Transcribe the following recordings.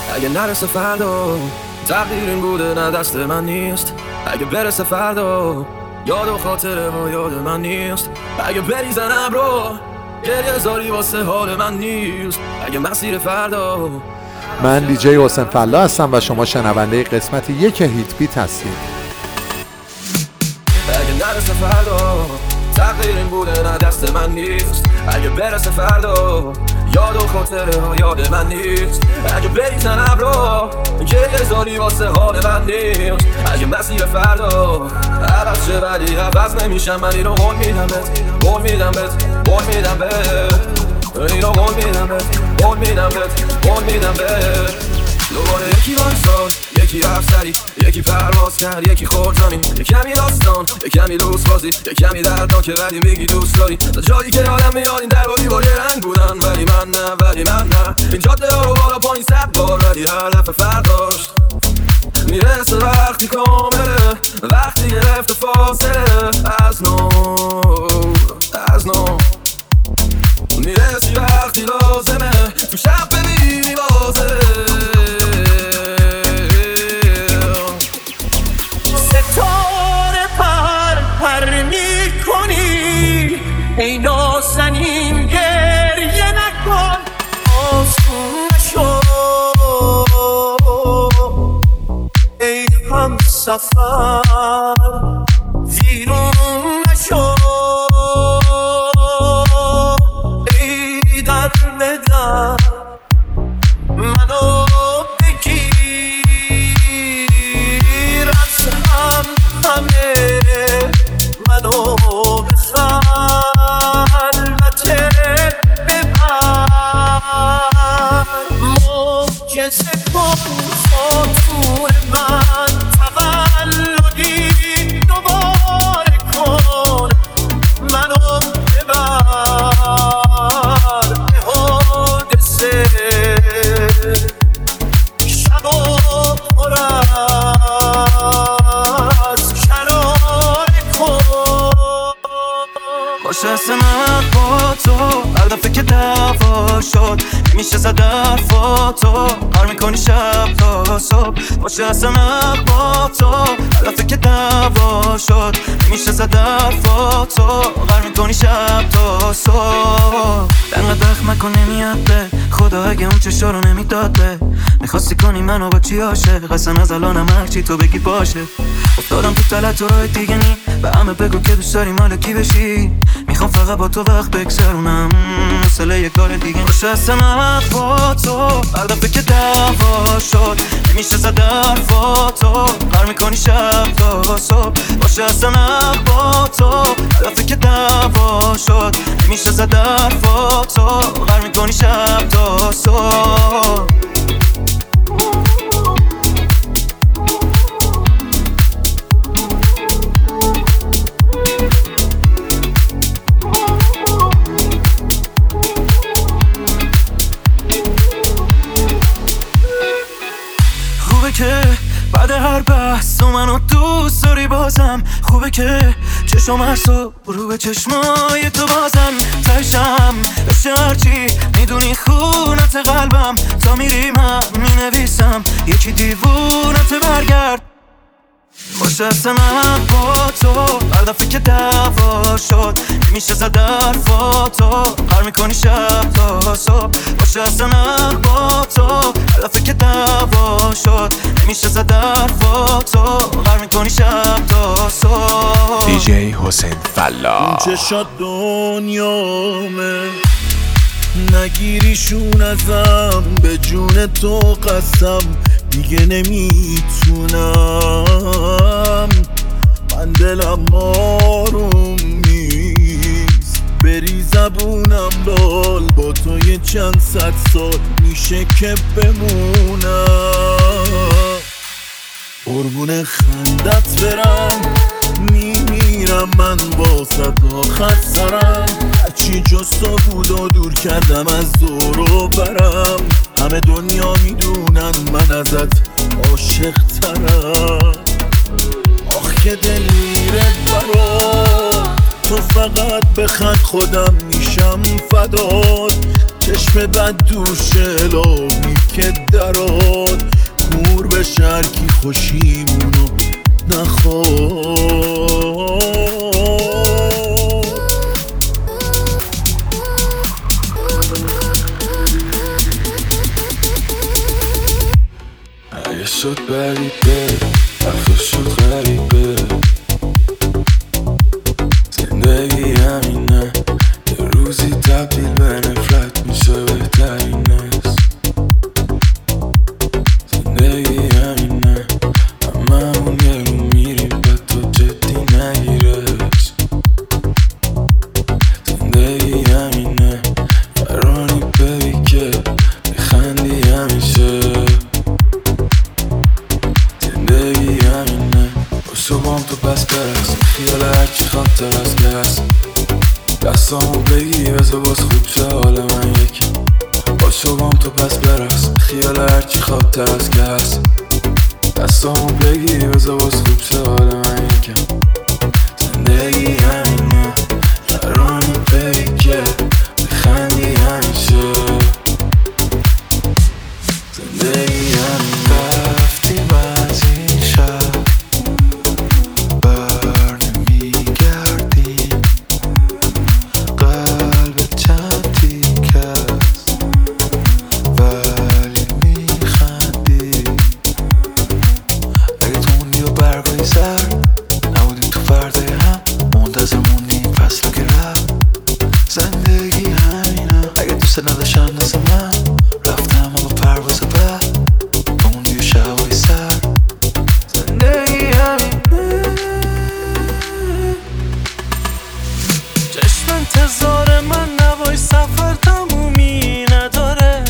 اگه نرسه فردا تقدیر این بوده نه دست من نیست. اگه برسه فردا یاد و خاطره ها یاد من نیست. اگه بریزن ابرو گریه زاری واسه حال من نیست. اگه مسیر فردا. من دیجی حسین فلا هستم و شما شنونده قسمت 1 هیت بیت هستید. اگه نرسه فردا تقدیر این بوده نه دست من نیست. اگه برسه فردا یاد و خاطره ها یاد من نیست. اگه بریزن ابرو گریه زاری واسه حال من نیست. اگه مسیر فردا عوض شه ولی عوض نمیشم. من اینو قول میدم بهت، قول میدم بهت، قول میدم بهت. اینو قول میدم بهت، قول میدم بهت، قول میدم بهت. دوباره یکی وایساد، یکی رفت سری، یکی پرواز کرد، یکی خورد زمین. یک کمی داستان، یک کمی دوست بازی، یک کمی دردناکه ولی میگی دوست داری. تا جایی که آدم میاد این در و دیوار رنگ بودن ولی من نه، ولی من نه. این جاده ها رو بالا پایین 100 بار ولی هدف فرداشت میرسه وقتی کامله، وقتی گرفته فاصله از نو، از نو میرسی وقتی لازمه تو شب ببینی بازه. ستاره پر میکنی ای نازنین گریه نکن. آسون نشو ای هم سفر ویرون نشو ای در بدر منو بگیر از هم همه منو به خلوت ببر. معجزه کن خاطور من تولدی دوباره کن منو ببر به حادثه شب و پر از شراره کن. باشه سمت با تو هر دفعه که دعوا شد میشه زد حرفاتو هر میکنی شب تا صبح. باشه سمت با تو هر دفعه که دعوا شد میشه زد حرفاتو هر میکنی شب تا صبح. انقدر دخم کن نمیاد به خدا اگه اون چشا رو نمیداد به میخواستی کنی منو با چی عاشق. اصلا از الانم هرچی تو بگی باشه. افتادم تو تلت و راه دیگه نی به همه بگو که دوست داری مال کی بشی. میخوام فقط با تو وقت بگذرونم مثل یه کار دیگه. باشه اصلا با تو هر دفعه که دعوا شد نمیشه زد حرفاتو هر میکنی شب تا صبح. باشه اصلا با تو هر دفعه که دعوا شد نمیشه زد حرفاتو هر میکنی شب تا صبح. که بعد هر بحث تو منو دوست داری بازم. خوبه که چشم هر صبح رو به چشمای تو بازم. تایشم بشه هرچی میدونی خونت قلبم. تا میری من مینویسم یکی دیوونت برگرد. باشه اصلا با تو هر دفعه که دعوا شد نمیشه زد حرفاتو هر میکنی شب تا صبح. باشه اصلا با تو هر دفعه که دعوا شد نمیشه زد حرفاتو هر میکنی شب تا صبح. دیجی حسین فلا. اون چشات دنیامه نگیریشون ازم به جون تو قسم دیگه نمیتونم. من دلم آروم نیست بری زبونم لال با تو یه چند صد سال میشه که بمونم. قربون خندت برم میمیرم من با صد آخر سرم. هرچی جز تو بود و دور کردم از دور و برم. همه دنیا میدونن من ازت عاشق ترم. آخ که دل میره برا تو فقط بخند خودم میشم فدات. چشم بد دوشه لابی که درات کور به شرکی خوشیمونو نخواد. اگه شد بریده حرفا شد غریبه، زندگی همینه یه روزی تبدیل به نفرت میشه بهترین است. زندگی همینه هممون یه رو میریم به تو جدی نگیرش. زندگی همینه فرانی ببی که بخندی همیشه. زندگی همینه باشو بام تو پس برس خیال هرچی خاطر از که هست. دستامو بگی بذار باز خوب شه حال من یکی. باشو بام تو پس برس خیال هرچی خاطر از که هست. دستامو بگی بذار باز خوب شه حال من یکی. زندگی همینه فرانی بگی که بخندی همیشه. زندگی همینه رفتیم از این شهر بر نمیگردیم. قلب چند تیک است ولی میخندی. اگه تو موندی و برگای سر نبودیم تو فردای هم منتظر موندیم فصل که رفت. زندگی همینه اگه دوست نداشتم مثل من رفتم اما پرواز بعد تو موندی و شبای سر. زندگی همینه چشم انتظار من نوای سفر تمومی نداره.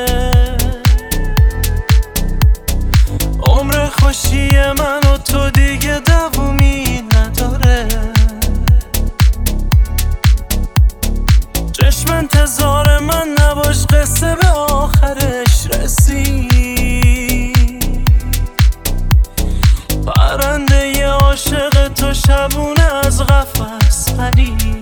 عمر خوشی من و تو دیگه دوامی نداره. چشم انتظار من نباش قصه به آخرش رسید. پرنده عاشق تو شبونه از قفس پرید.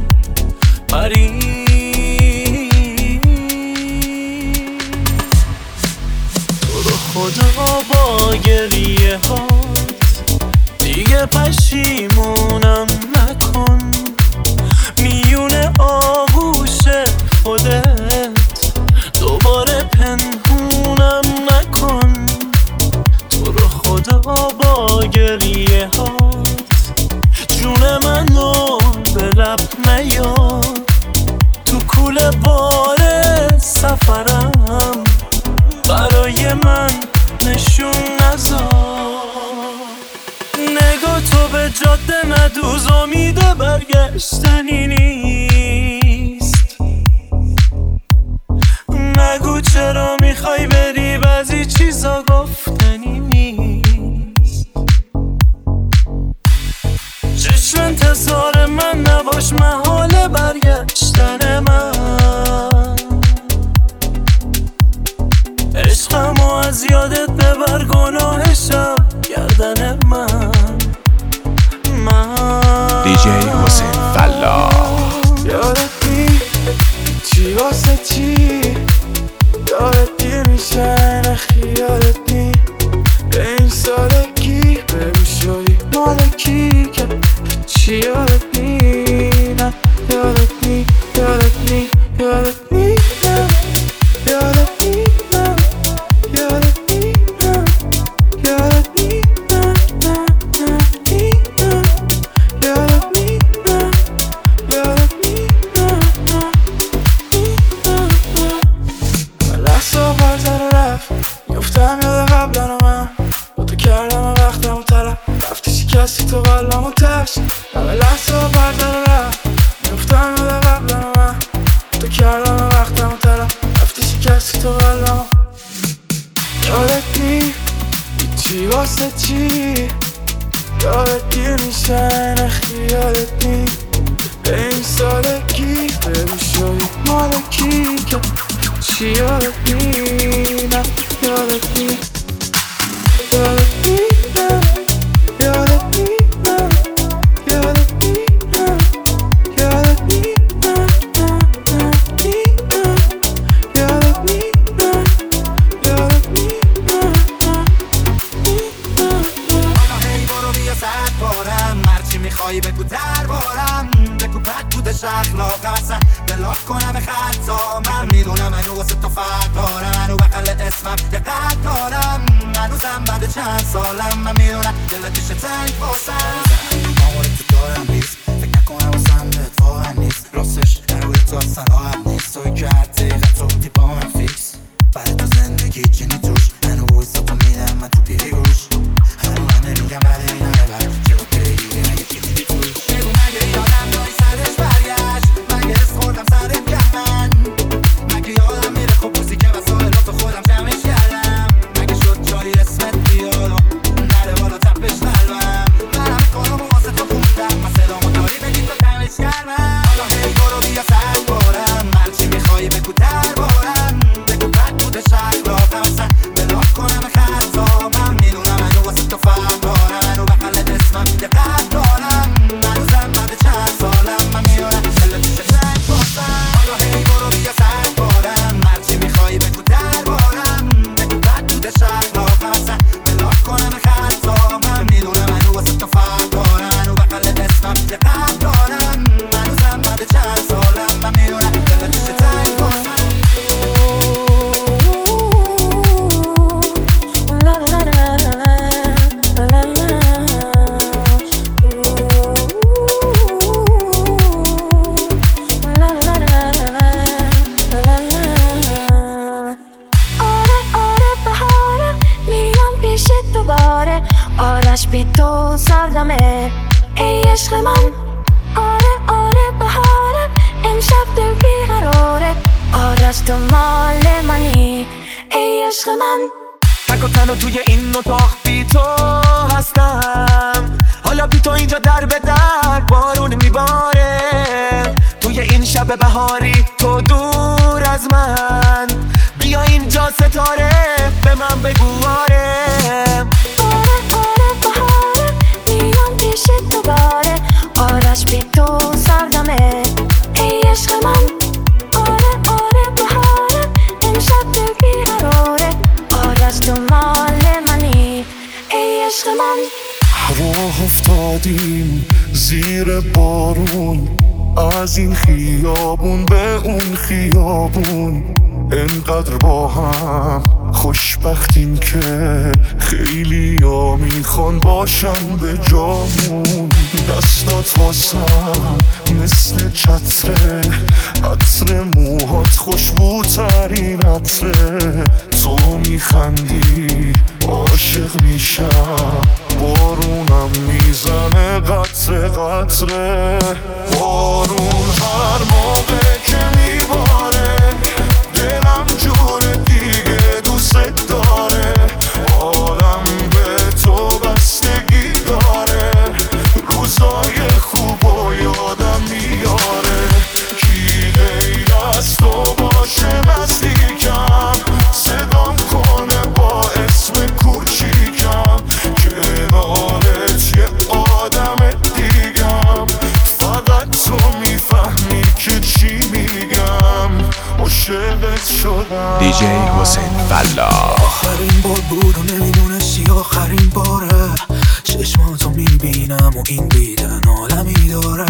تو رو خدا با گریه هات دیگه پشیمونم نکن. میونه آغوش خودت دوباره پنهونم نکن. تو رو خدا با گریه هات جون منو به لب نیار. تو کوله بار سفرم برای من نشون نذار. نگاه تو به جاده ندوز امید برگشتنی نیست. نگو چرا میخوای بری بعضی چیزا گفتنی نیست. چشم انتظار من نباش محال برگشتن من. عشقمو از یادت ببر گناهشم گردن من. دیجی حسین فلاح. یادت نی چی واسه چی یادت دیر میشه خیالت نی. به این سالگی بگو شدی مالکی که چی یادت نی. نه یادت نی یادت نی یادت نی نه یادت نی نه یادت نی نه یادت نی نه نه نه نی نه یادت نی نه یادت نی نه نه نی نه نه. لحظه برزر رفت میفتم یاد قبلن من با تو کردم وقتم و طرف رفتی شکستی تو قلبم و ترس. همه لحظه برزر رفت میفتم یاد قبلن من تو کردم وقتم و طرف رفتی شکستی تو قلبم. یادت نی چی واسه چی یادت دیر میشه خیالت نی. به این سالگی بگو شدی مالکی که چی یادت نی. نه یادت نی یادت نی نه یادت نی نه یادت نی نه منو واسه تو فرق دارم منو بغل اسمم یه قد دارم هنوزم بعد چند سالم من میدونم دلت میشه تنگ واسم آمار تو دارم بیست فکر نکنم واسم بهت واقعا نیست راستش روی تو اصلا راحت نیست توی که هر دقیقه تو بودی با من فیکس برای تو زندگی چنی توش هنو بایستا تو میدم من تو پیری گوش هنو من نمیگم بله اینم ببر چه رو پیگیری نگه چیزی توش بگو مگه یادم داری سرش برگشت مگه حس خوردم سرت کرد من مگه یادم میره خوب روزی که وسایلاتو خودم جمعش کردم مگه شد جایی اسمت بیاد نره بالا تپش قلبم منم کارو واسه تو خوندم من صدامو داری بگی تو کمش کردم حالا هی برو بیا سر بارم هرچی میخوایی بگو دربارم بگو بد بوده شک را قمسن بلاک کنم خطا من میدونم منو واسه تو فرق دارم منو بغلت اسمم یه قد دارم هنوزم بعد چند سالم من میدونم دلت میشه تنگ واسم حالا هی برو بیا سر بارم هرچی میخوایی بگو دربارم بگو بد بوده شک را قمسن بلاک کنم خطا من میدونم منو واسه تو فرق دارم منو بغلت اسمم یه قد دارم هنوزم بعد چند سالم من میدونم دلت میشه تنگ واسم آرش بی تو سردمه ای عشق من آره بهاره امشب دل بیقراره آرش تو مال منی ای عشق من تک و تنها توی این اتاق بی تو هستم حالا بی تو اینجا در به در بارون میباره توی این شب بهاری تو دور از من بیا اینجا ستاره به من بگو آره بهاره میام پیش دوباره آرش بی تو سردمه ای عشق من آره بهاره امشب دل بیقراره آرش تو مال منی ای عشق من راه افتادیم زیر بارون از این خیابون به اون خیابون انقدر با هم خوشبختیم که خیلی ها میخوان باشن به جامون دستات واسم مثل چتره عطر موهات خوشبوترین عطره تو میخندی عاشق میشم بارونم میزنه قطره قطره بارون هر موقع که میباره دلم جور دیگه دوست داره عالم به تو بستگی داره روزای خوب و یادم میاره کی غیر از تو باشه نزدیکم صدام کنه با اسم کوچیکم کنارت یه آدم دیگم فقط تو میفهمی که چی میگم عاشقت شدم دیجی حسین فلاح آخرین بار بود و نمیدونستی آخرین باره چشماتو میبینم و این دیدن عالمی داره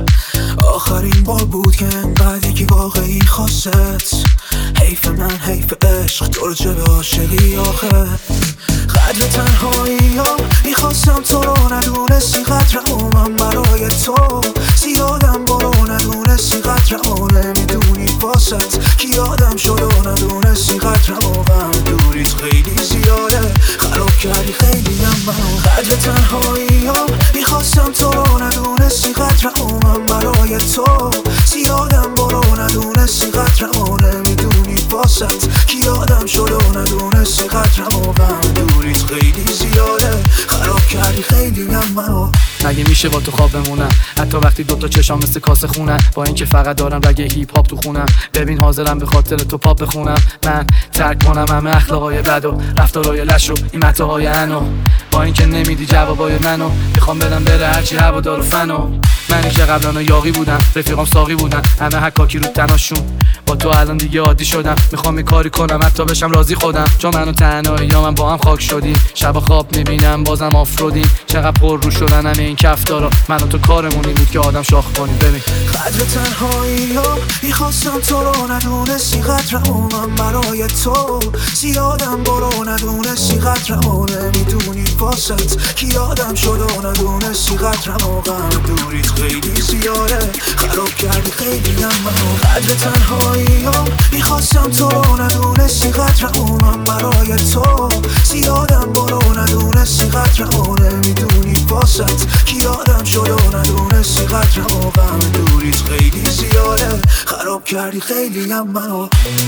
آخرین بار بود که انقدر یکی واقعی خواست حیف من حیف عشق تو رو چه به عاشقی آخه قدر تنهایی ها میخواستم تو رو ندونستی قدر من برای تو زیادم برو ندونستی قدر نمیدونی باست که یادم شد و ندونستی قدر من دوریت خیلی زیاده خراب کردی خیلی من قدر تنهایی ها میخواستم تو رو ندونستی قدر من برای تو زیادم برو ندونستی قدر نمیدونی باست که یادم شد و ندونستی قدر من دوریت خیلی زیاده خراب کردی خیلی من مگه میشه با تو خواب بمونم حتی وقتی دوتا چشام مثل کاسه خونم با اینکه فقط دارم رگ هیپ هاپ تو خونم ببین حاضرم به خاطر تو پاپ بخونم من ترک کنم همه اخلاقای بد و رفتارای لش و این متاهای انو با اینکه نمیدی جوابای منو میخوام بدم بره هرچی هوادار و فنو منی که قبلا یاقی بودم، رفیقام ساقی بودن، همه حکاکی رو تناشون. با تو الان دیگه عادی شدم، میخوام این کاری کنم حتی بشم راضی خودم. چون منو تنهایی یا من با هم خاک شدیم، شب خواب میبینم بازم آفرودیم. چقدر پر رو شدن همه این کفتارا، من و تو کارمونی بود که آدم شاخ کنیم. ببین قدر تنهایی ها میخواستم تو رو ندونستی، قدرمونم برای تو زیادم برو ندونستی، قدرمو نمیدونی واسط کی آدم شد و ندونستی، قدرمو غم دوریت خیلی زیاده، خراب کردی خیلی هم منو. قدر تنهایی ها میخواستم تو رو ندونستی، قدرمونم برای تو زیادم برو ندونستی، قدرمو نمیدونی واسط کی آدم شد و ندونستی، قدرمو غم دوریت خیلی زیاده، خراب کردی خیلی هم منو.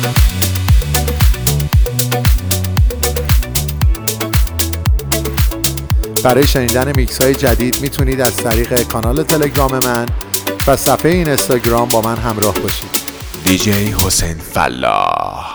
برای شنیدن میکس های جدید میتونید از طریق کانال تلگرام من و صفحه اینستاگرام با من همراه باشید. دیجی حسین فلاح.